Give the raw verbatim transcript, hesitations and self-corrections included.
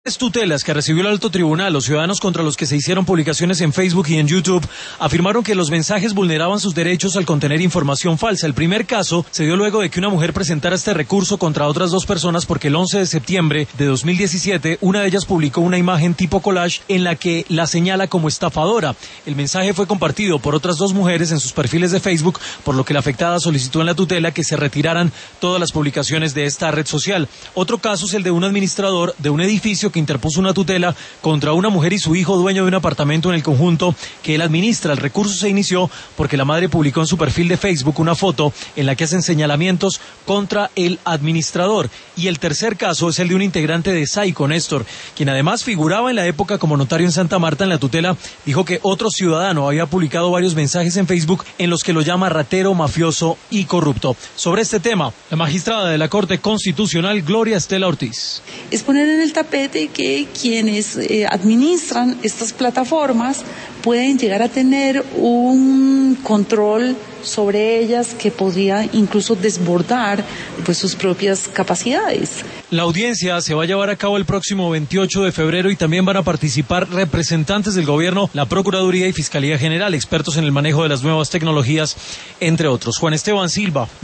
Tutelas que recibió el alto tribunal, los ciudadanos contra los que se hicieron publicaciones en Facebook y en YouTube afirmaron que los mensajes vulneraban sus derechos al contener información falsa. El primer caso se dio luego de que una mujer presentara este recurso contra otras dos personas porque el once de septiembre de dos mil diecisiete una de ellas publicó una imagen tipo collage en la que la señala como estafadora. El mensaje fue compartido por otras dos mujeres en sus perfiles de Facebook, por lo que la afectada solicitó en la tutela que se retiraran todas las publicaciones de esta red social. Otro caso es el de un administrador de un edificio que interpuso una tutela contra una mujer y su hijo dueño de un apartamento en el conjunto que él administra. El recurso se inició porque la madre publicó en su perfil de Facebook una foto en la que hacen señalamientos contra el administrador. Y el tercer caso es el de un integrante de Saico, Néstor, quien además figuraba en la época como notario en Santa Marta. En la tutela dijo que otro ciudadano había publicado varios mensajes en Facebook en los que lo llama ratero, mafioso y corrupto. Sobre este tema, la magistrada de la Corte Constitucional, Gloria Estela Ortiz. Es poner en el tapete que quienes eh, administran estas plataformas pueden llegar a tener un control sobre ellas que podría incluso desbordar pues sus propias capacidades. La audiencia se va a llevar a cabo el próximo veintiocho de febrero y también van a participar representantes del gobierno, la Procuraduría y Fiscalía General, expertos en el manejo de las nuevas tecnologías, entre otros. Juan Esteban Silva.